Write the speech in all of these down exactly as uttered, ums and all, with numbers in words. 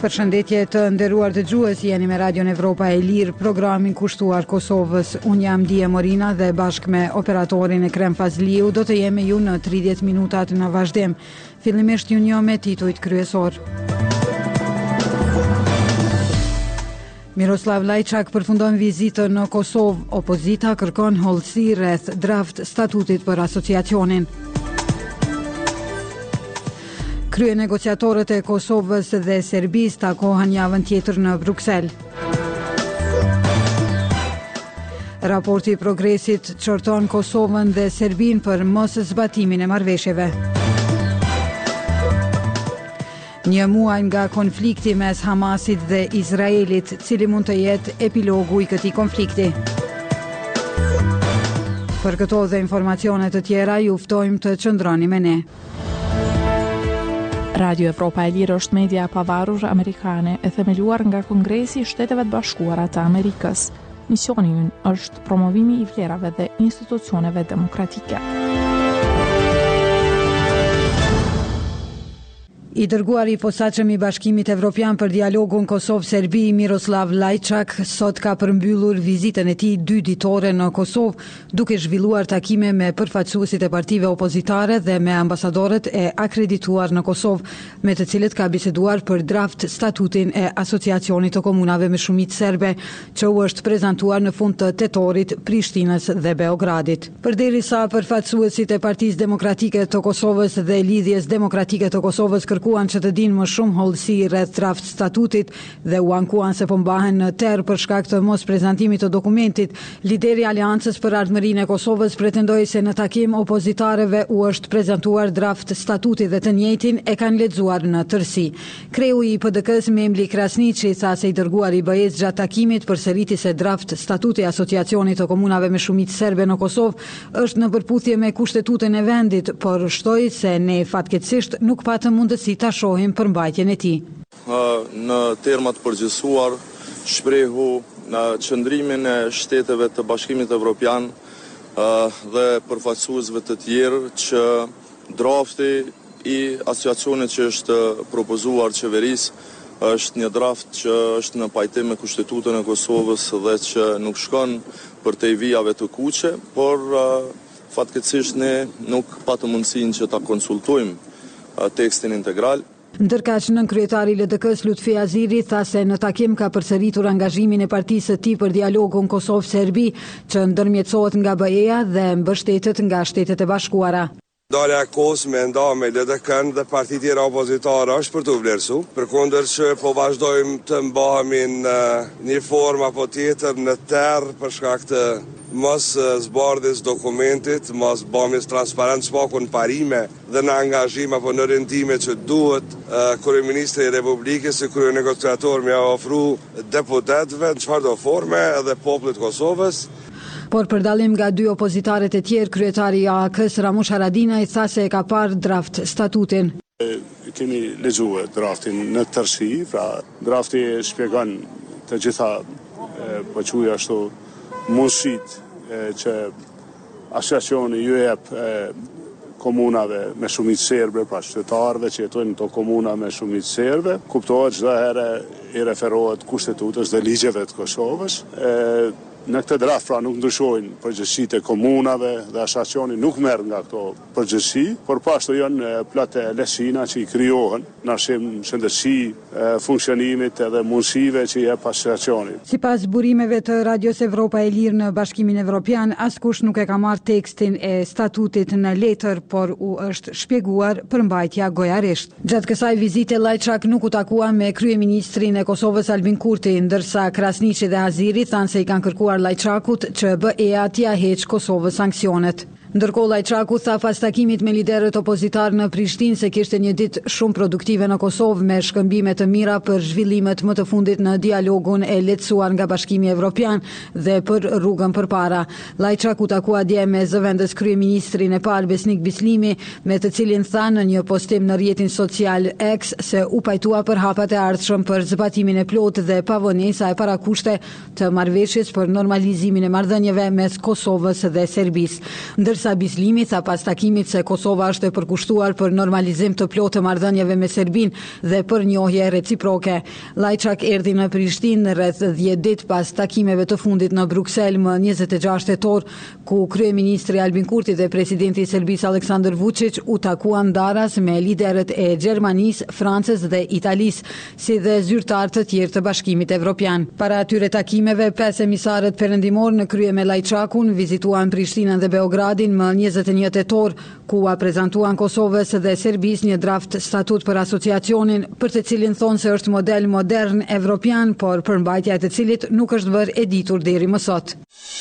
Përshëndetje të nderuar dëgjues, jeni me Radion Evropa e Lirë, programin kushtuar Kosovës. Unë jam Dia Morina dhe bashkë me operatorin Ekrem Fazliu do të jemi ju në tridhjetë minutat në vazhdim. Fillimisht ju njoh me titujt kryesor. Miroslav Lajçak përfundon vizitën në Kosovë. Opozita kërkon hollësi rreth draft statutit për asociacionin. Krye negociatorët e Kosovës dhe Serbisë takohen javën tjetër në Bruksel. Raporti i progresit çorton Kosovën dhe Serbinë për mos zbatimin e marrëveshjeve. Një muaj nga konflikti mes Hamasit dhe Izraelit, cili mund të jetë epilogu i këtij konflikti. Për këto dhe informacione të tjera ju ftojmë të qëndroni me ne. Radio Evropa e Lirë është media e pavarur amerikane e themeluar nga Kongresi i Shteteve të Bashkuara të Amerikës. Misioni i ynë është promovimi i vlerave dhe institucioneve demokratike. I dërguari i posaçëm i Bashkimit Evropian për dialogun Kosovë-Serbi, Miroslav Lajçak, sot ka përmbyllur vizitën e tij dy ditore në Kosovë, duke zhvilluar takime me përfaqësuesit e partive opozitare dhe me ambasadorët e akredituar në Kosovë, me të cilët ka biseduar për draft statutin e Asociacionit të Komunave me Shumicë Serbe, që u është prezantuar në fund të tetorit Prishtinës dhe Beogradit. Përderisa përfaqësuesit e Partisë Demokratike të Kosovës dhe Lidhjes Demokratike të Kosovës kërkuan që të dinë më shumë hollësi rreth draft statutit dhe u ankuan se po mbahen në terr për shkak të mos prezantimit të dokumentit, lideri i Aleancës për Ardhmërinë e Kosovës pretendoi se në takim opozitarëve u është prezantuar draft statuti dhe të njëjtin e kanë lexuar në tërësi. Kreu i P D K-s Memli Krasniqi tha se i dërguari i B E-s gjatë takimit përsëriti se draft statuti i Asociacionit të Komunave me Shumicë Serbe në Kosovë është në përputhje me kushtetutën e vendit, por shtoi se ne fatkeqësisht nuk patëm mundësi ta shohim përmbajtjen e tij. Në terma të përgjithësuar shprehu në qëndrimin e shteteve të Bashkimit Evropian dhe përfaqësuesve të tjerë që drafti i asociacionit që është propozuar qeverisë është një draft që është në pajtim me kushtetutën e Kosovës dhe që nuk shkon për te vijave të kuqe, por fatkeqësisht ne nuk patëm mundësinë që ta konsultojmë tekstin integral. Ndërkaq nën kryetari i L D K-s Lutfi Aziri tha se në takim ka përsëritur angazhimin e partisë së tij për dialogun Kosovë-Serbi, që ndërmjetësohet nga B E-ja dhe mbështetet nga Shtetet e Bashkuara. Dalja e kohës me nda me L D K-n dhe partit tjera opozitare është për të vlerësu, përkundër që po vazhdojmë të mbahemi në një formë apo tjetër në terr për shkak të mos zbardhjes dokumentit, mos bëmjes transparent spakun parime dhe në angazhim apo në rendime që duhet kryeministri i Republikës si krye negociator me ofru deputetëve në çfarëdo forme edhe popullit Kosovës. Por për dallim nga dy opozitarët e tjerë, kryetari i A A K-s Ramush Haradinaj tha se e ka parë draft statutin. Kemi lexuar draftin në tërësi, pra drafti shpjegon të gjitha po quaj ashtu mundësit që asociacioni ju jep komunave me shumicë serbe, pra qytetarëve që jetojnë në to komuna me shumicë serbe, kuptohet çdo herë i referohet kushtetutës dhe ligjeve të Kosovës. Në këtë draft pra nuk ndryshojnë përgjegjësitë e komunave dhe asociacioni nuk merr nga këto përgjegjësi, por pashtu janë plot lehtësina që i krijohen në arsim shëndetësi, funksionimit edhe mundësive që i jep asociacioni. Sipas burimeve të Radios Evropa e Lirë në Bashkimin Evropian, askush nuk e ka marrë tekstin e statutit në letër, por u është shpjeguar përmbajtja gojarisht. Gjatë kësaj vizite Lajçak nuk u takua me kryeministrin e Kosovës Albin Kurti, ndërsa Krasniqi dhe Aziri thanë se i kanë kërkuar Lajçakut që B E-ja t'ia heq Kosovës sanksionet. Ndërkohë Lajçaku tha pas takimit me liderët opozitar në Prishtinë se kishte një ditë shumë produktive në Kosovë me shkëmbime të mira për zhvillimet më të fundit në dialogun e lehtësuar nga Bashkimi Evropian dhe për rrugën përpara. Lajçaku takua dje me zëvendës kryeministrin e parë Besnik Bislimi, me të cilin tha në një postim në rrjetin social X se u pajtua për hapat e ardhshëm për zbatimin e plotë dhe pavonesa e parakushte të marrëveshjes për normalizimin e marrëdhënieve mes Kosovës dhe Serbisë. Ndërsa Elsa Bislimi tha pas takimit se Kosova është e përkushtuar për normalizim të plotë të marrëdhënieve me Serbinë dhe për njohje reciproke. Lajçak erdhi në Prishtinë rreth dhjetë ditë pas takimeve të fundit në Bruksel më njëzet e gjashtë tetor, ku kryeministri Albin Kurti dhe presidenti i Serbisë Aleksandar Vučić u takuan daras me liderët e Gjermanisë, Francës dhe Italisë, si dhe zyrtar të tjerë të Bashkimit Evropian. Para atyre takimeve, pesë emisarët perëndimor në krye me Lajçakun vizituan Prishtinën dhe Beogradin më njëzet e një tetor, ku a prezantuan Kosovës dhe Serbisë një draft statut për asociacionin, për të cilin thonë se është model modern evropian, por përmbajtja e të cilit nuk është bërë e ditur deri më sot.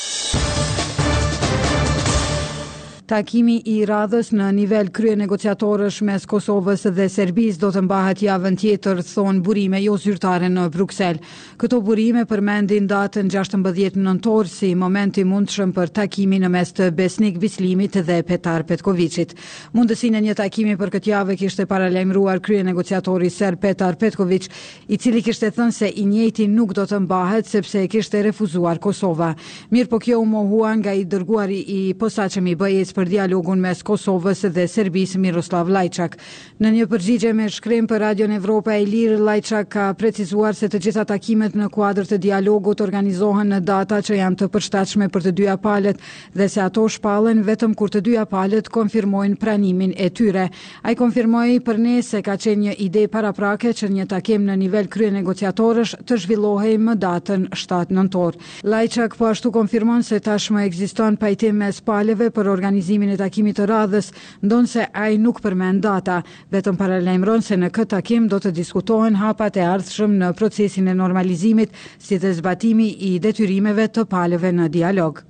Takimi i radhës në nivel krye negociatorësh mes Kosovës dhe Serbisë do të mbahet javën tjetër, thonë burime jo zyrtare në Bruksel. Këto burime përmendin datën gjashtëmbëdhjetë nëntor si momenti mundshëm për takimin në mes të Besnik Bislimit dhe Petar Petkovicit. Mundësinë e një takimi për këtë javë kishte paralajmëruar krye negociatori serb Petar Petković, i cili kishte thënë se i njëjti nuk do të mbahet sepse e kishte refuzuar Kosova. Mirë po kjo u mohua nga i dërguari i posaçëm i B E-s për dialogun mes Kosovës dhe Serbisë Miroslav Lajçak. Në një përgjigje me shkrim për Radion Evropa e Lirë, Lajçak ka precizuar se të gjitha takimet në kuadër të dialogut organizohen në data që janë të përshtatshme për të dyja palët dhe se ato shpallen vetëm kur të dyja palët konfirmojnë pranimin e tyre. Ai konfirmoi për ne se ka qenë një ide paraprake që një takim në nivel krye negociatorësh të zhvillohej më datën shtatë nëntor. Lajçak po ashtu konfirmon se tashmë ekziston pajtim mes palëve për organizimin e takimit të radhës, ndonse ai nuk përmend data, vetëm paralajmëron se në këtë takim do të diskutohen hapat e ardhshëm në procesin e normalizimit, si dhe zbatimi i detyrimeve të palëve në dialog.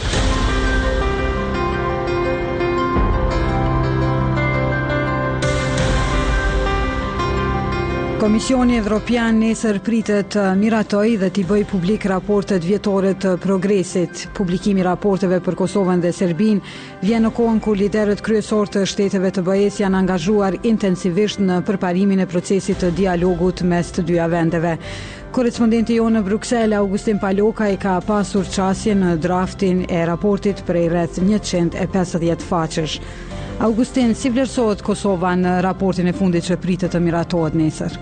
Komisioni Evropian nesër pritet të miratoj dhe t'i bëj publik raportet vjetore të progresit. Publikimi i raporteve për Kosovën dhe Serbinë vjen në kohën kur liderët kryesor të shteteve të B E-s janë angazhuar intensivisht në përparimin e procesit të dialogut mes të dyja vendeve. Korrespondenti jonë në Bruksel, Augustin Paloka, i ka pasur qasje në draftin e raportit prej rreth njëqind e pesëdhjetë faqesh. Augustin, si vlerësohet Kosova në raportin e fundit që pritet të miratohet nesër?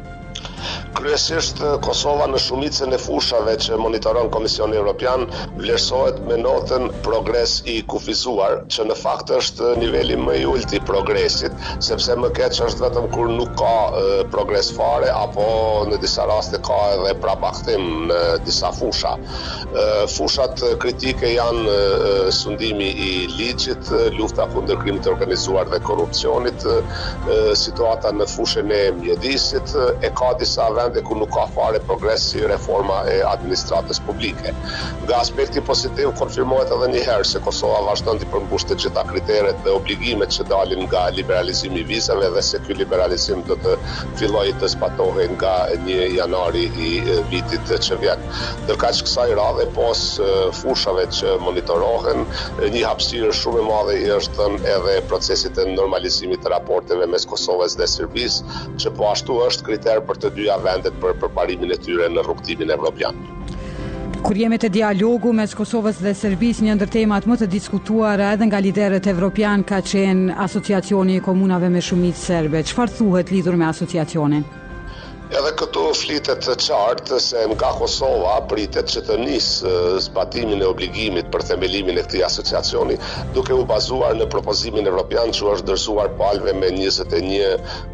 Kryesisht Kosova në shumicën e fushave që monitoron Komisioni Evropian vlerësohet me notën progres i kufizuar, që në fakt është niveli më i ulët i progresit, sepse më keq është vetëm kur nuk ka e, progres fare apo në disa raste ka edhe prapakthim në disa fusha. E, fushat kritike janë e, sundimi i ligjit, lufta kundër krimit të organizuar dhe korrupsionit, e, situata në fushën e mjedisit, e ka disa vende ku nuk ka fare progres si reforma e administratës publike. Nga aspekti pozitiv konfirmohet edhe një herë se Kosova vazhdon të përmbush të gjitha kriteret dhe obligimet që dalin nga liberalizimi i vizave dhe se ky liberalizim do të fillojë të zbatohej nga një janari i vitit që vjen. Ndërkaq kësaj radhe pos fushave që monitorohen, një hapësirë shumë e madhe i është dhënë edhe procesit të normalizimit të raporteve mes Kosovës dhe Serbisë, që po ashtu është kriter për të dyja vendet për përparimin e tyre në rrugtimin evropian. Kurrimet e dialogu mes Kosovës dhe Serbisë, një ndër temat më të diskutuara edhe nga liderët evropian ka qenë asociacioni i komunave me shumicë serbe. Çfarë thuhet lidhur me asociacionin? Edhe këtu flitet të qartë se nga Kosova pritet që të nisë zbatimin e obligimit për themelimin e këtij asociacioni, duke u bazuar në propozimin evropian që është dorëzuar palëve me njëzet e një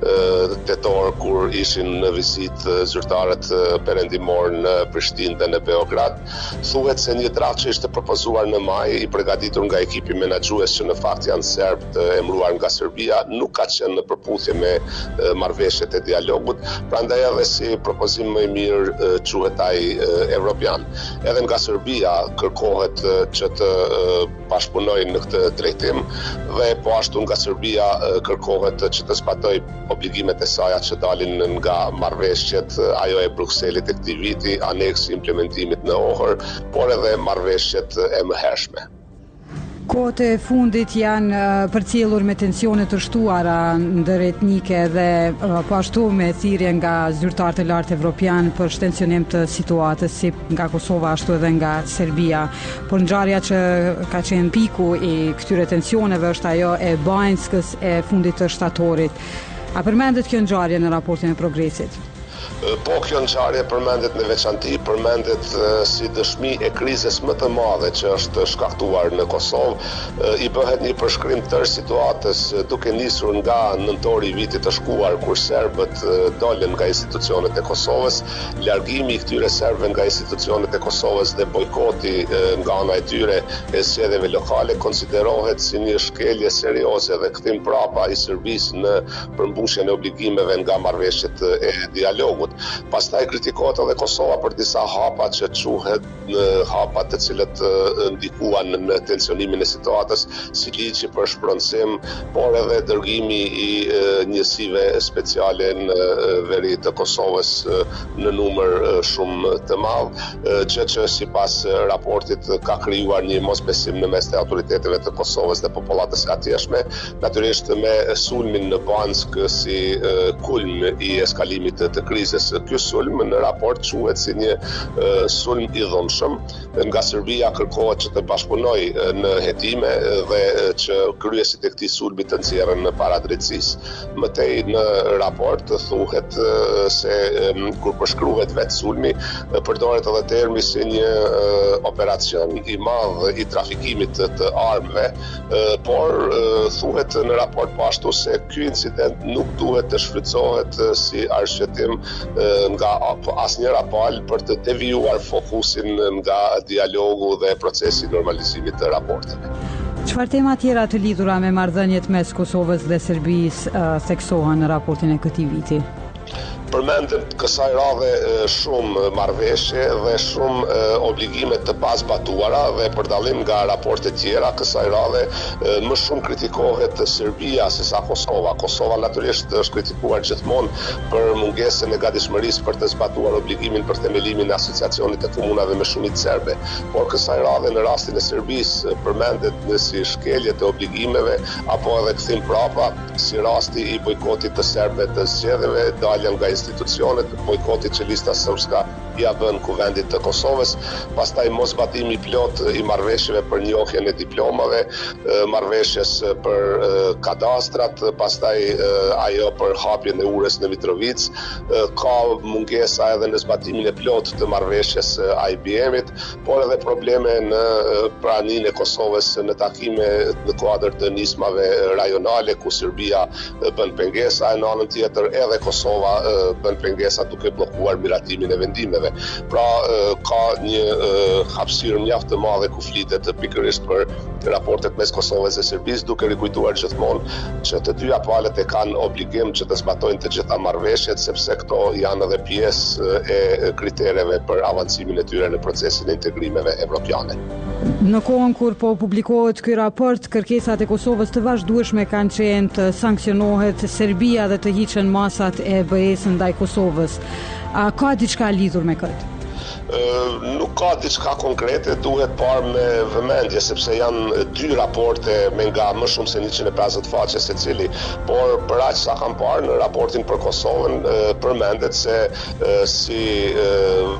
tetor kur ishin në vizitë zyrtarët perëndimor në Prishtinë dhe në Beograd. Thuhet se një draft që ishte propozuar në maj, i përgatitur nga ekipi menaxhues që në fakt janë serb të emëruar nga Serbia, nuk ka qenë në përputhje me marrëveshjet e dialogut, prandaj edhe si propozim më i mirë quhet ai evropian. Edhe nga Serbia kërkohet që të bashkëpunojnë në këtë drejtim dhe po ashtu nga Serbia kërkohet që të zbatojë obligimet e saj që dalin nga marrëveshjet ajo e Brukselit e këtij viti, aneksi implementimit në Ohër, por edhe marrëveshjet e mëhershme. Kohët e fundit janë uh, përcjellur me tensione të shtuara ndëretnike dhe uh, po ashtu me thirrje nga zyrtarët e lartë evropian për shtensionim të situatës si nga Kosova ashtu edhe nga Serbia. Por ngjarja që ka qenë piku i këtyre tensioneve është ajo e Banjskës e fundit të shtatorit. A përmendet kjo ngjarje në raportin e progresit? Po, kjo ngjarje përmendet në veçanti, përmendet uh, si dëshmi e krizës më të madhe që është shkaktuar në Kosovë. Uh, I bëhet një përshkrim tërë situatës uh, duke nisur nga nëntori i vitit të shkuar kur serbët uh, dolën nga institucionet e Kosovës, largimi i këtyre serbëve nga institucionet e Kosovës dhe bojkoti uh, nga ana e tyre e zgjedhjeve lokale konsiderohet si një shkelje serioze dhe kthim prapa i Serbisë në përmbushjen e obligimeve nga marrëveshjet e dialogut. Pastaj kritikohet edhe Kosova për disa hapa që quhet në hapa të cilët ndikuan në tensionimin e situatës, si ligji për shpronësim, por edhe dërgimi i njësive speciale në veri të Kosovës në numër shumë të madh, gjë që sipas raportit ka krijuar një mosbesim në mes të autoriteteve të Kosovës dhe popullatës së atjeshme, natyrisht me sulmin në Banjsk si kulm i eskalimit të krizës. Ky sulm në raport quhet si një uh, sulm i dhunshëm. Nga Serbia kërkohet që të bashkëpunojë në hetime dhe që kryesit e këtij sulmi të nxjerrën para drejtësisë. Mëtej në raport thuhet uh, se um, kur përshkruhet vetë sulmi, uh, përdoret edhe termi si një uh, operacion i madh i trafikimit të, të armëve, uh, por uh, thuhet në raport po ashtu se ky incident nuk duhet të shfrytëzohet uh, si arsyetim nga asnjëra palë për të devijuar fokusin nga dialogu dhe procesi i normalizimit të raporteve. Çfarë tema tjera të lidhura me marrëdhëniet mes Kosovës dhe Serbisë uh, theksohen në raportin e këtij viti? Përmendet kësaj radhe shumë marrëveshje dhe shumë obligime të pazbatuara dhe për dallim nga raporte tjera, kësaj radhe më shumë kritikohet Serbia se sa Kosova. Kosova natyrisht është kritikuar gjithmonë për mungesën e gatishmërisë për të zbatuar obligimin për themelimin e asociacionit të komunave me shumicë serbe. Por kësaj radhe në rastin e Serbisë përmendet si shkelje të obligimeve apo edhe kthim prapa, si rasti i bojkotit të serbëve të zgjedhjeve, dalja nga institucionet, bojkotit që lista sërbska ja bën kuvendit të Kosovës, pastaj mosbatimi plot i marrëveshjeve për njohjen e diplomave, marrëveshjes për kadastrat, pastaj ajo për hapjen e urës në Mitrovic, ka mungesa edhe në zbatimin e plot të marrëveshjes I B M-it, por edhe probleme në praninë e Kosovës në takime në kuadër të nismave rajonale ku Serbia bën pengesa, në anën tjetër edhe Kosova bën pengesa duke bllokuar miratimin e vendimeve. Pra ka një hapësirë mjaft të madhe ku flitet pikërisht për raportet mes Kosovës dhe Serbisë, duke rikujtuar gjithmonë që të dyja palët e kanë obligim që të zbatojnë të gjitha marrëveshjet, sepse këto janë edhe pjesë e kritereve për avancimin e tyre në procesin e integrimeve evropiane. Në kohën kur po publikohet ky raport, kërkesat e Kosovës të vazhdueshme kanë qenë të sanksionohet Serbia dhe të hiqen masat e B E-s ndaj Kosovës. A ka diçka lidhur me këtë? Uh, nuk ka diçka konkrete, duhet parë me vëmendje sepse janë dy raporte me nga më shumë se njëqind e pesëdhjetë faqe secili, por për aq sa kam parë në raportin për Kosovën uh, përmendet se uh, si uh,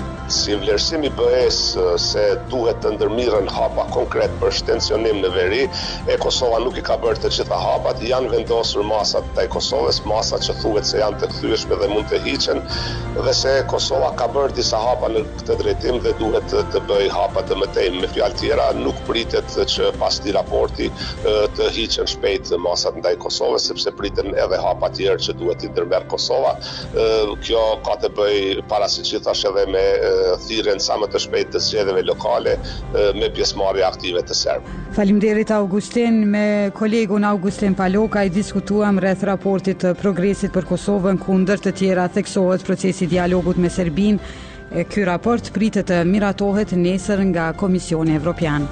si vlerësimi B E-s se duhet të ndërmirën hapa konkret për shtensionim në veri, e Kosova nuk i ka bërë të gjitha hapat, janë vendosur masat të Kosovës, masat që thuhet se janë të kthyeshme dhe mund të hiqen, dhe se Kosova ka bërë disa hapa në këtë drejtim dhe duhet të, të bëj hapa të mëtej. Me fjalë tjera, nuk pritet që pas këtij raporti të hiqen shpejt masat ndaj Kosovës, sepse priten edhe hapa tjerë që duhet i ndërmerr Kosova. Kjo ka të bëj parasiç thash edhe me thirrjen sa më të shpejt të zgjedhjeve lokale me pjesëmarrje aktive të serbëve. Faleminderit Augustin. Me kolegun Augustin Paloka i diskutuam rreth raportit të progresit për Kosovën, ku ndër të tjera theksohet procesi i dialogut me Serbinë. Ky raport pritet të miratohet nesër nga Komisioni Evropian.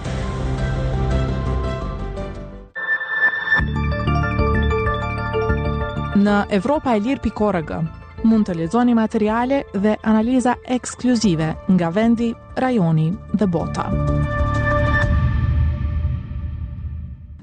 Në Evropa e Lirë pikë org mund të lexoni materiale dhe analiza ekskluzive nga vendi, rajoni dhe bota.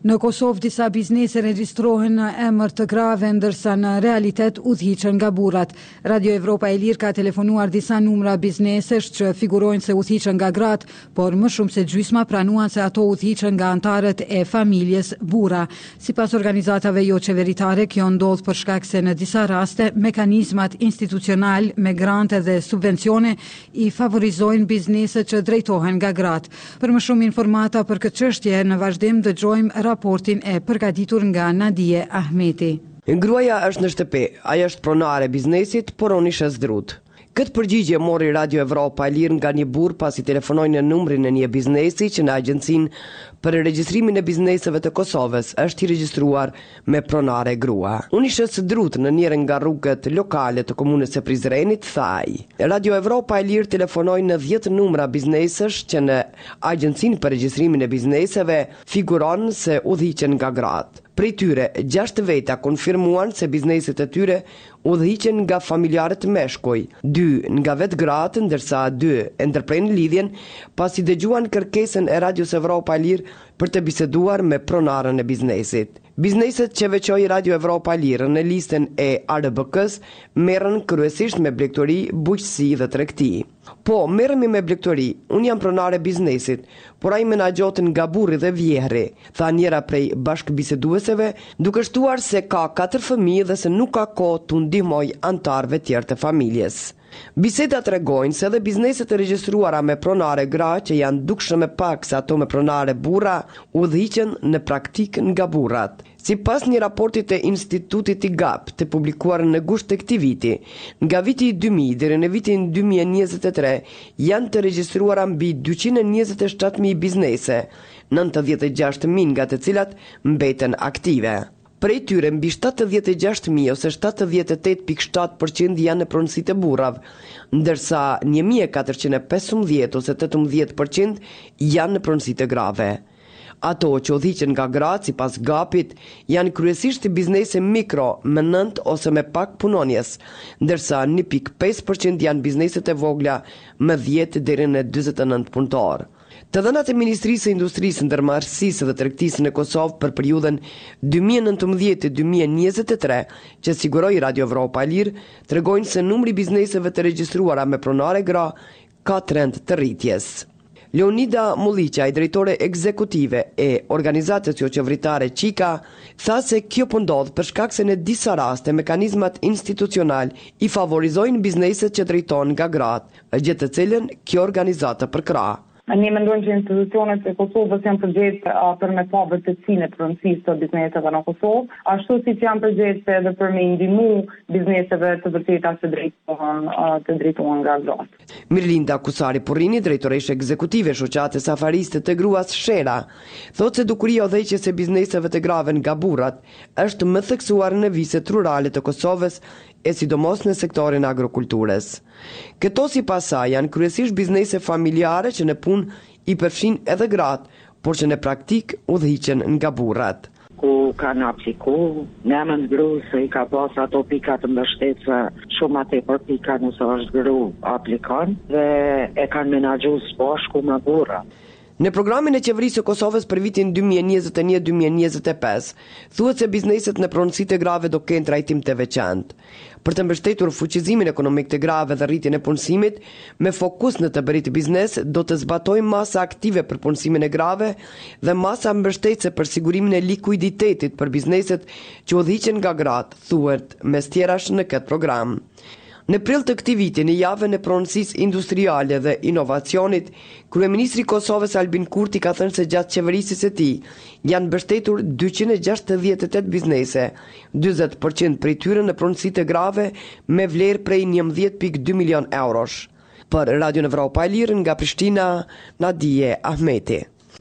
Në Kosovë disa biznese regjistrohen në emër të grave, ndërsa në realitet udhhiqen nga burrat. Radio Evropa e Lirë ka telefonuar disa numra biznesesh që figurojnë se udhhiqen nga gratë, por më shumë se gjysma pranuan se ato udhhiqen nga antarët e familjes burra. Sipas organizatave jo qeveritare, kjo ndodh për shkak se në disa raste mekanizmat institucional me grante dhe subvencione i favorizojnë bizneset që drejtohen nga gratë. Për më shumë informata për këtë çështje, në vazhdim dëgjojmë raportin e përgatitur nga Nadije Ahmeti. Gruaja është në shtëpi, ajo është pronare e biznesit, por unë isha zdrut. Këtë përgjigje mori Radio Evropa e Lirë nga një burr pasi telefonoi në numrin e një biznesi që në Agjencinë për regjistrimin e bizneseve të Kosovës është i regjistruar me pronare grua. Unë isha zdrut në njërin nga rrugët lokale të komunës së Prizrenit, thaj. Radio Evropa e Lirë telefonoi në dhjetë numra biznesesh që në Agjencinë për regjistrimin e bizneseve figuron se udhhiqen nga gratë. Prej tyre, gjashtë veta konfirmuan se bizneset e tyre udhhiqen nga familjarët meshkuj, dy nga vetë gratë, ndërsa dy e ndërprejnë lidhjen pasi dëgjuan kërkesën e Radios Evropa e Lirë për të biseduar me pronarën e biznesit. Bizneset që veçoi Radio Evropa e Lirë në listën e A R B K-s merren kryesisht me blegtori, bujqësi dhe tregti. Po, merremi me blegtori, unë jam pronare biznesit, por ai menaxhoten nga burri dhe vjehri, tha njëra prej bashkëbisedueseve, duke shtuar se ka katër fëmijë dhe se nuk ka kohë t'u ndihmoj antarëve tjerë të familjes. Biseda tregojnë se edhe bizneset e regjistruara me pronare gra që janë dukshëm e pak se ato me pronare burra udhhiqen në praktik nga burrat. Sipas një raporti të Institutit I G A P të publikuar në gusht të këtij viti, nga viti dy mijë deri në vitin dy mijë e njëzet e tre janë të regjistruara mbi dyqind e njëzet e shtatë mijë biznese, nëntëdhjetë e gjashtë mijë nga të cilat mbeten aktive. Prej tyre mbi shtatëdhjetë e gjashtë mijë ose shtatëdhjetë e tetë pikë shtatë përqind janë në pronësitë e burrave, ndërsa një mijë e katërqind e pesëmbëdhjetë ose tetëmbëdhjetë përqind janë në pronësitë e grave. Ato që udhhiqen nga gratë sipas G A P-it janë kryesisht biznese mikro me nënt ose me pak punonjes, ndërsa një pikë pesë përqind janë bizneset e vogla me dhjetë deri në dyzet e nëntë punëtor. Të dhënat e Ministrisë së Industrisë, Ndërmarrësisë dhe Tregtisë në Kosovë për periudhën dy mijë e nëntëmbëdhjetë deri dy mijë e njëzet e tre, që siguroi Radio Evropa e Lirë, tregojnë se numri i bizneseve të regjistruara me pronare gra ka trend të rritjes. Leonida Mulliqa, i drejtore ekzekutive e organizatës jo qeveritare Qika, tha se kjo po ndodh për shkak se në disa raste mekanizmat institucional i favorizojnë bizneset që drejtohen nga gratë, gjë të cilën kjo organizatë përkrah. Ne mendojmë që institucionet e Kosovës janë përgjegjëse për me pa vërtetësinë e pronësisë të bizneseve në Kosovë, ashtu siç janë përgjegjëse edhe për me ndihmu bizneseve të vërteta që drejtohen të drejtohen nga gratë. Mirlinda Kusari Porrini, drejtoresha ekzekutive e shoqatës afariste të gruas Shera, thotë se dukuria udhëheqëse e bizneseve të grave nga burrat është më theksuar në viset rurale të Kosovës e sidomos në sektorin agrokulturës. Këto sipas saj janë kryesisht biznese familjare që në punë i përfshin edhe gratë, por që në praktik udhhiqen nga burrat. Ku ka në apliku, në më në gru se i ka pas ato pikat të mbështetëve shumë atë për pika nëse është gru aplikon dhe e kanë menaxhu së bashku me burrat. Në programin e qeverisë së Kosovës për vitin dy mijë e njëzet e një deri dy mijë e njëzet e pesë, thuhet se bizneset në pronësitë e grave do kenë trajtim të veçantë. Për të mbështetur fuqizimin ekonomik të grave dhe rritjen e punësimit, me fokus në të bërit biznes, do të zbatojmë masa aktive për punësimin e grave dhe masa mbështetëse për sigurimin e likuiditetit për bizneset që udhhiqen nga gratë, thuhet mes tjerash në këtë program. Në prill të këtij viti, në javën e pronësisë industriale dhe inovacionit, kryeministri i Kosovës Albin Kurti ka thënë se gjatë qeverisjes së tij janë mbështetur dyqind e gjashtëdhjetë e tetë biznese, dyzet përqind prej tyre në pronësitë e grave me vlerë prej njëmbëdhjetë pikë dy milion eurosh. Për Radio Evropa e Lirë nga Prishtina, Nadije Ahmeti.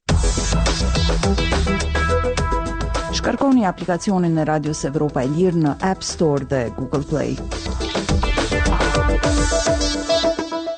Shkarkoni aplikacionin e Radios Evropa e Lirë në App Store dhe Google Play.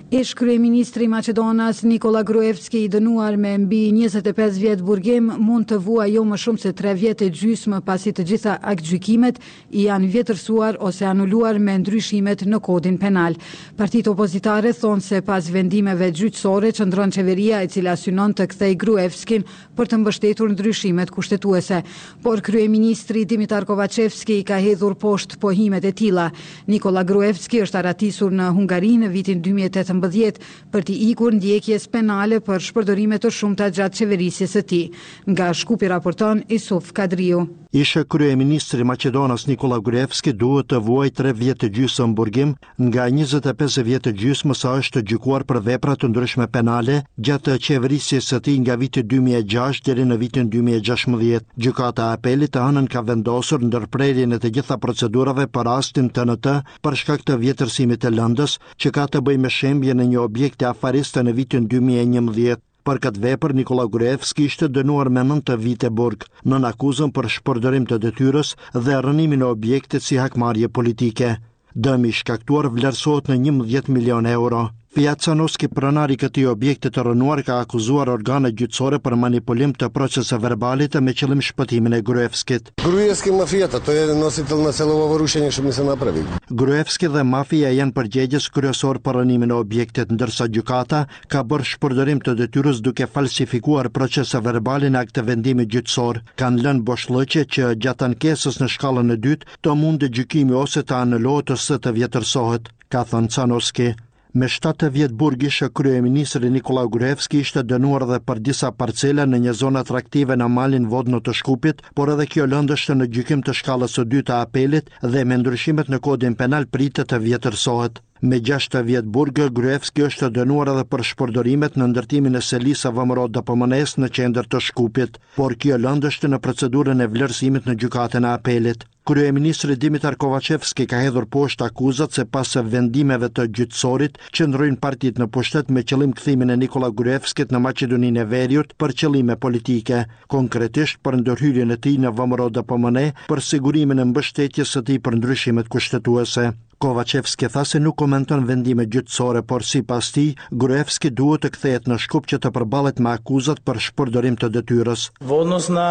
Ish kryeministri i Maqedonas Nikola Gruevski i dënuar me mbi njëzet e pesë vjet burgim mund të vuajë jo më shumë se tre vjet e gjysmë pasi të gjitha aktgjykimet i janë vjetërsuar ose anuluar me ndryshimet në kodin penal. Partitë opozitare thonë se pas vendimeve gjyqësore qëndron qeveria e cila synon të kthejë Gruevskin për të mbështetur ndryshimet kushtetuese. Por kryeministri Dimitar Kovacevski ka hedhur poshtë pohimet e tilla. Nikola Gruevski është aratisur në Hungari në vitin dy mijë e tetëmbëdhjetë për t'i ikur ndjekjes penale për shpërdorime të shumta gjatë qeverisjes së tij. Nga Shkupi raporton Isuf Kadriu. Ishe kryeministri Maqedonas Nikola Gruevski duhet të vuajë tre vjet të gjysmë burgim nga njëzet e pesë vjet të gjysmë sa është gjykuar për vepra të ndryshme penale gjatë qeverisjes së tij nga viti dy mijë e gjashtë deri në vitin dy mijë e gjashtëmbëdhjetë. Gjykata e apelit të hënën ka vendosur ndërprerjen e të gjitha procedurave për rastin T N T për shkak të vjetërsimit të lëndës që ka të bëjë me shembje në një objekt afariste në vitin dy mijë e njëmbëdhjetë. Për këtë vepër, Nikola Gruevski ishte dënuar me nëntë vite burg, nën akuzën për shpërdorim të detyrës dhe rënimin e objektit si hakmarrje politike. Dëmi i shkaktuar vlerësohet në njëmbëdhjetë milion euro. Fiat Sanoski, pronari i këtij objekti të rënuar, ka akuzuar organe gjyqësore për manipulim të proceseve verbale me qëllim shpëtimin e Gruevskit. Gruevski mafiata, to je nositelj nacelovo rušenje što mi se napravi. Gruevski dhe mafia janë përgjegjës kryesor për rënimin e objektit, ndërsa gjykata ka bërë shpërdorim të detyrës duke falsifikuar procese verbale në akt të vendimit gjyqësor. Kanë lënë boshllëqe që gjatë ankesës në shkallën e dytë të mundë gjykimi ose të anulohet ose të vjetërsohet, ka thënë Sanoski. Me shtatë vjet burg ishe kryeministri Nikola Gruevski ishte dënuar edhe për disa parcela në një zonë atraktive në malin Vodno të Shkupit, por edhe kjo lëndë është në gjykim të shkallës së dytë të apelit dhe me ndryshimet në kodin penal pritet të vjetërsohet. Me gjashtë vjet burg, Gruevski është dënuar edhe për shpërdorimet në ndërtimin e selisë vëmëror D P M N-s në qendër të Shkupit, por kjo lëndë është në procedurën e vlerësimit në gjykatën e apelit. Kryeministri Dimitar Kovacevski ka hedhur poshtë akuzat se pas vendimeve të gjyqësorit qëndrojnë partitë në pushtet me qëllim kthimin e Nikola Gruevskit në Maqedoninë e Veriut për qëllime politike, konkretisht për ndërhyrjen e tij në V M R O D P M N për sigurimin e mbështetjes së tij për ndryshimet kushtetuese. Kovacevski tha se nuk komenton vendime gjyqësore, por sipas tij, Gruevski duhet të kthehet në Shkup që të përballet me akuzat për shpërdorim të detyrës. Во однос на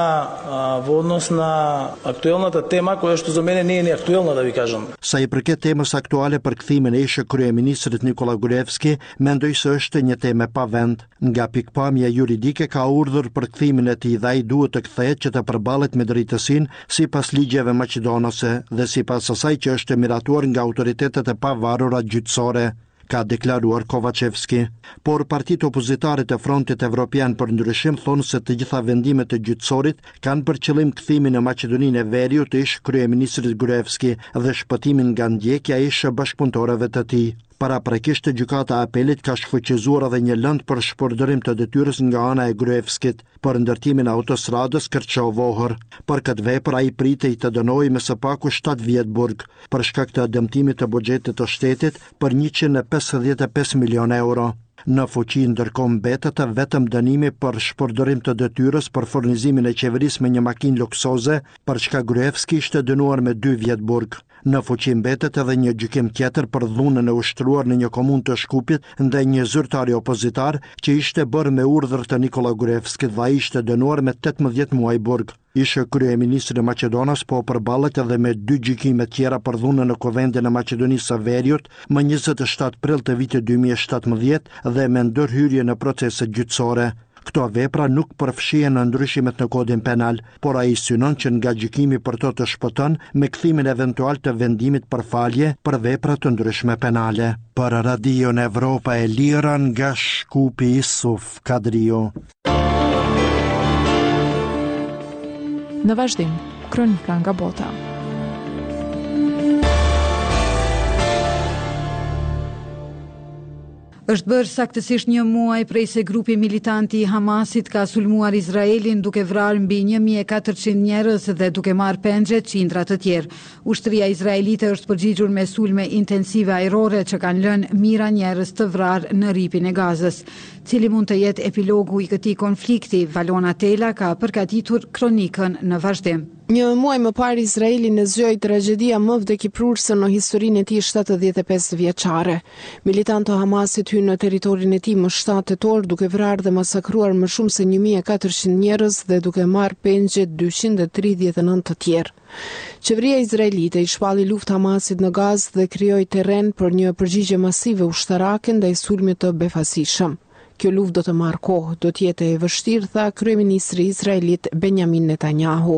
во однос на актуелната тема која што за мене не е ни актуелна, да ви кажам. Sa i përket temës aktuale për kthimin e ish kryeministrit Nikola Gruevski, mendoj se është një temë pa vend. Nga pikpamja juridike ka urdhër për kthimin e tij dhe ai duhet të kthehet që të përballet me drejtësinë sipas ligjeve maqedonase dhe sipas asaj që është miratuar nga autoritetet e pavarura gjyqësore, ka deklaruar Kovacevski. Por partitë opozitare të Frontit Evropian për Ndryshim thonë se të gjitha vendimet e gjyqësorit kanë për qëllim kthimin në Maqedoninë e Veriut të ish kryeministrit Gruevski dhe shpëtimin nga ndjekja e ish bashkëpunëtorëve të tij. Paraprakisht gjykata e apelit ka shfaqëzuar edhe një lëndë për shpërdorim të detyrës nga ana e Gruevskit për ndërtimin e autostradës Kërçov-Ohër. Për këtë vepër ai pritej të dënohej me së paku shtatë vjet burg për shkak të dëmtimit të buxhetit të shtetit për njëqind e pesëdhjetë e pesë milion euro. Në fuqi ndërkohë mbetet vetëm dënimi për shpërdorim të detyrës për furnizimin e qeverisë me një makinë luksoze, për çka Gruevski ishte dënuar me dy vjet burg. Në fuqi mbetet edhe një gjykim tjetër për dhunën e ushtruar në një komunë të Shkupit ndaj një zyrtari opozitar që ishte bërë me urdhër të Nikola Gruevskit dhe ai ishte dënuar me tetëmbëdhjetë muaj burg. Ishe kryeministri i Maqedonas po përballet edhe me dy gjykime tjera për dhunën në Kuvendin e Maqedonisë së Veriut më njëzet e shtatë prill të vitit dy mijë e shtatëmbëdhjetë dhe me ndërhyrje në procese gjyqësore. Këto vepra nuk përfshihen në ndryshimet në kodin penal, por ai synon që nga gjykimi për to të shpëton me kthimin eventual të vendimit për falje për vepra të ndryshme penale. Për Radion Evropa e Lira nga Shkupi, Isuf Kadriu. Në vazhdim, kronika nga bota. Është bërë saktësisht një muaj prej se grupi militanti i Hamasit ka sulmuar Izraelin duke vrarë mbi një mijë e katërqind njerëz dhe duke marrë pengje qindra të tjerë. Ushtria izraelite është përgjigjur me sulme intensive ajrore që kanë lënë mijëra njerëz të vrarë në ripin e Gazës. Cili mund të jetë epilogu i këtij konflikti? Valona Tela ka përgatitur kronikën në vazhdim. Një muaj më parë Izraeli në zgjoi tragjedia më vdekjeprurse në historinë e tij shtatëdhjetë e pesë vjeçare. Militantë të Hamasit hynë në territorin e tij më shtatë tetor duke vrarë dhe masakruar më shumë se një mijë e katërqind njerëz dhe duke marrë pengje dyqind e tridhjetë e nëntë të tjerë. Qeveria izraelite i shpalli luftë Hamasit në Gazë dhe krijoi terren për një përgjigje masive ushtarake ndaj sulmit të befasishëm. Kjo luftë do të marrë kohë, do të jetë e vështirë, tha kryeministri izraelit Benjamin Netanyahu.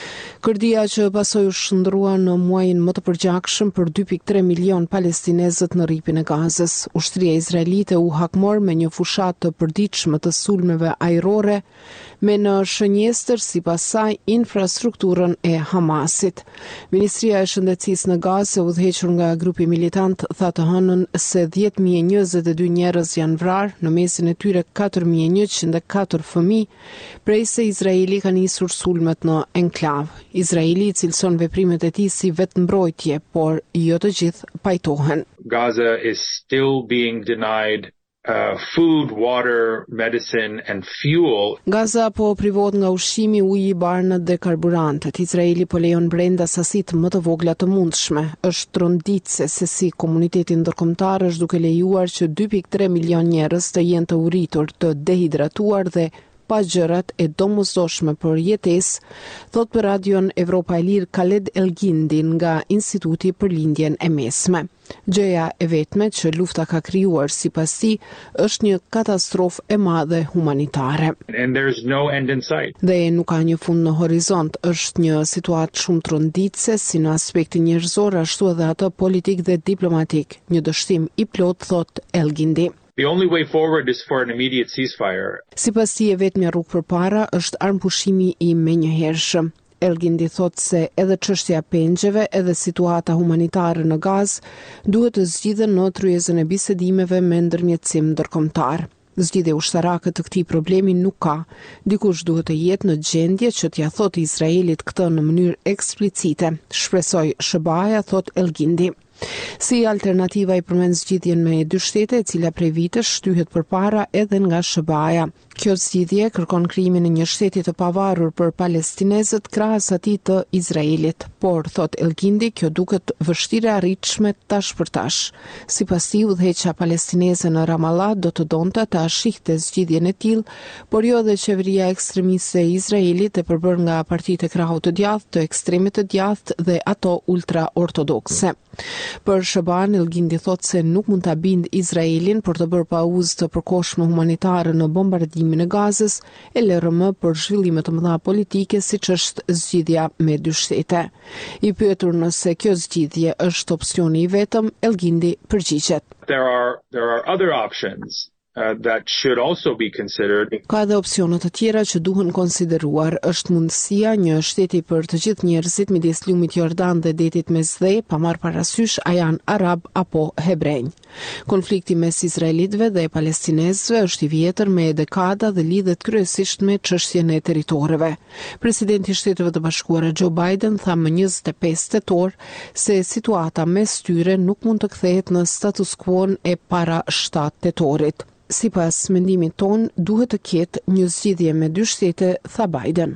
Kërdia që pasoi u shndrua në muajin më të përgjakshëm për dy pikë tre milion palestinezët në rripin e Gazës. Ushtria izraelite u hakmor me një fushat të përditshme të sulmeve ajrore me në shënjestër sipas saj infrastrukturën e Hamasit. Ministria e Shëndetësisë në Gazë, e udhëhequr nga grupi militant, tha të hënën se dhjetë mijë e njëzet e dy njerëz janë vrarë, në mesin e tyre katër mijë e njëqind e katër fëmijë, prej se Izraeli ka nisur sulmet në enklav. Izraeli i cilëson veprimet e tij si vetmbrojtje, por jo të gjithë pajtohen. Gaza is still being denied uh, food, water, medicine and fuel. Gaza po privohet nga ushqimi, uji, barnët dhe karburantet. Izraeli po lejon brenda sasitë më të vogla të mundshme. Është tronditse se si komuniteti ndërkombëtar është duke lejuar që dy pikë tre milion njerëz të jenë të uritur, të dehidratuar dhe pa gjërat e domosdoshme për jetesë, thot për radion Evropa e Lirë Khaled Elgindi nga Instituti për Lindjen e Mesme. Gjëja e vetme që lufta ka krijuar sipas tij është një katastrofë e madhe humanitare. And there's no end in sight. Dhe nuk ka një fund në horizont, është një situatë shumë tronditse si në aspektin njerëzor ashtu edhe atë politik dhe diplomatik. Një dështim i plot, thot Elgindi. The only way forward is for an immediate ceasefire. Sipas tij e vetmja rrugë përpara është armpushimi i menjëhershëm. Elgindi thot se edhe çështja e pengjeve edhe situata humanitare në Gazë duhet të zgjidhen në tryezën e bisedimeve me ndërmjetësim ndërkombëtar. Zgjidhje ushtarake të këtij problemi nuk ka. Dikush duhet të jetë në gjendje që t'ia thotë Izraelit këtë në mënyrë eksplicite. Shpresoj Shëbaja, thot Elgindi. Si alternativa i përmend zgjidhjen me dy shtete, e cila prej vitesh shtyhet përpara edhe nga Shëbaja. Kjo zgjidhje kërkon krijimin e një shteti të pavarur për palestinezët krahas atij të Izraelit, por thot Elgindi, kjo duket vështirë e arritshme tash për tash. Sipas tij, udhëheqja palestineze në Ramallah do të donte ta shihte zgjidhjen e tillë, por jo edhe qeveria ekstremiste e Izraelit e përbërë nga partitë e krahut të djathtë, të ekstremit të djathtë dhe ato ultra-ortodokse. Për Shëban, Elgindi thot se nuk mund ta bind Izraelin për të bërë pauzë të përkohshme humanitare në bombardimin e Gazës, e L R M për zhvillime të mëdha politike siç është zgjidhja me dy shtete. I pyetur nëse kjo zgjidhje është opsioni i vetëm, Elgindi përgjigjet. There are there are other options. Uh, that should also be considered. Ka dhe opsione të tjera që duhen konsideruar. Është mundësia një shteti për të gjithë njerëzit midis lumit Jordan dhe detit Mesdhe, pa marrë parasysh a janë arab apo hebrenj. Konflikti mes izraelitëve dhe palestinezëve është i vjetër me dekada dhe lidhet kryesisht me çështjen e territoreve. Presidenti i Shteteve të Bashkuara Joe Biden tha më njëzet e pesë tetor se situata mes tyre nuk mund të kthehet në status quo e para shtatë tetorit. Sipas mendimit ton, duhet të ketë një zgjidhje me dy shtete, tha Biden.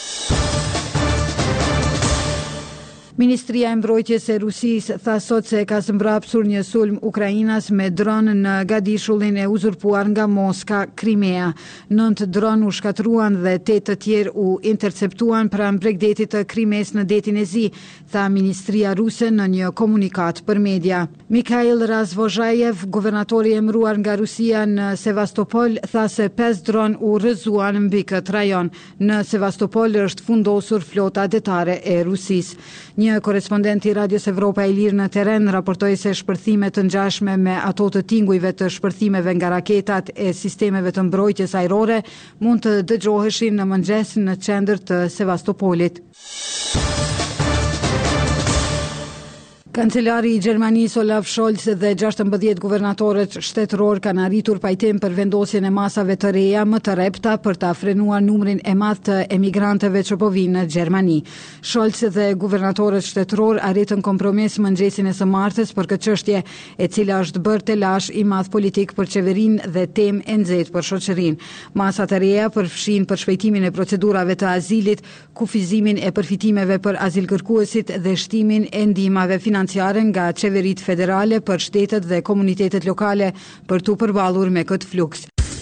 Ministria e Mbrojtjes e Rusisë tha sot se ka zmbrapsur një sulm Ukrainas me dron në gadishullin e uzurpuar nga Moska, Krimea. Nëntë dron u shkatruan dhe tetë të tjerë u interceptuan pranë bregdetit të Krimes në detin e Zi, tha Ministria ruse në një komunikat për media. Mikhail Razvozhajev, guvernatori emëruar nga Rusia në Sevastopol, tha se pesë dron u rrëzuan mbi këtë rajon. Në Sevastopol është fundosur flota detare e Rusisë. Një korespondent i Radios Evropa e Lirë në terren raportoi se shpërthime të ngjashme me ato të tingujve të shpërthimeve nga raketat e sistemeve të mbrojtjes ajrore mund të dëgjoheshin në mëngjes në qendër të Sevastopolit. Kancelari i Gjermanisë Olaf Scholz dhe gjashtëmbëdhjetë guvernatorët shtetëror kanë arritur pajtim për vendosjen e masave të reja më të repta për ta frenuar numrin e madh të emigrantëve që po vinë në Gjermani. Scholz dhe guvernatorët shtetëror arritën kompromis mëngjesin e së martës për këtë çështje, e cila është bërë telash i madh politik për qeverinë dhe temë e nxehtë për shoqërinë. Masat e reja përfshin përshpejtimin e procedurave të azilit, kufizimin e përfitimeve për azilkërkuesit dhe shtimin e ndihmave financiare nga qeveritë federale për shtetet dhe komunitetet lokale për t'u përballur me këtë fluks.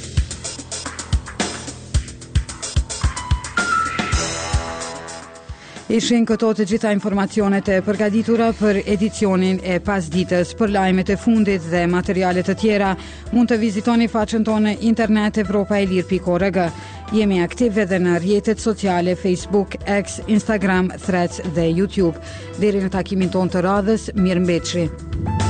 Ishin këto të gjitha informacionet e përgatitura për edicionin e pasditës. Për lajmet e fundit dhe materialet të tjera, mund të vizitoni faqen tonë internet evropaelir pikë org. Jemi aktiv edhe në rrjetet sociale Facebook, X, Instagram, Threads dhe YouTube. Deri në takimin tonë të radhës, mirëmbëjtje.